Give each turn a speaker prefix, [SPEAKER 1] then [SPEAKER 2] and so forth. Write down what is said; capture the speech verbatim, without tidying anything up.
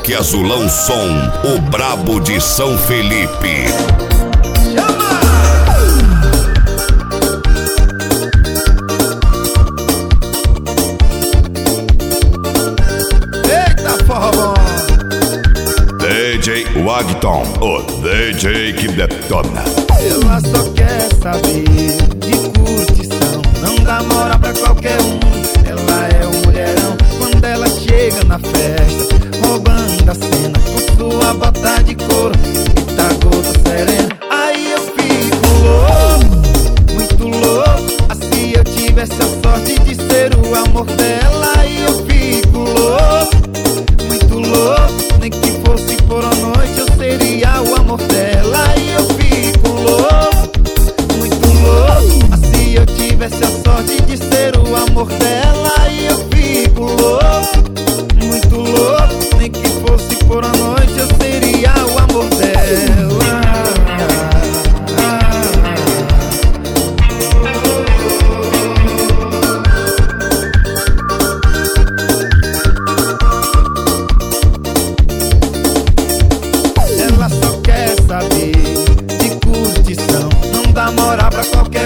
[SPEAKER 1] Rock Azulão Som, o brabo de São Felipe.
[SPEAKER 2] Eita, forró bom.
[SPEAKER 1] D J Wagton, o D J que detona.
[SPEAKER 2] Ela só quer saber de curtição, não dá moral pra qualquer um. Ela é um mulherão quando ela chega na festa, roubando a cena com sua bota de couro e tá gota serena. Aí eu fico louco, muito louco. Assim eu tivesse a sorte de ser o amor dela. Aí eu fico louco, muito louco. Nem que fosse por uma noite eu seria o amor dela. Aí eu fico louco, muito louco. Assim eu tivesse a sorte de ser o amor dela. Aí eu fico louco, muito louco. Nem que fosse por uma noite eu seria o amor dela. Ela só quer saber de curtição, não dá moral pra qualquer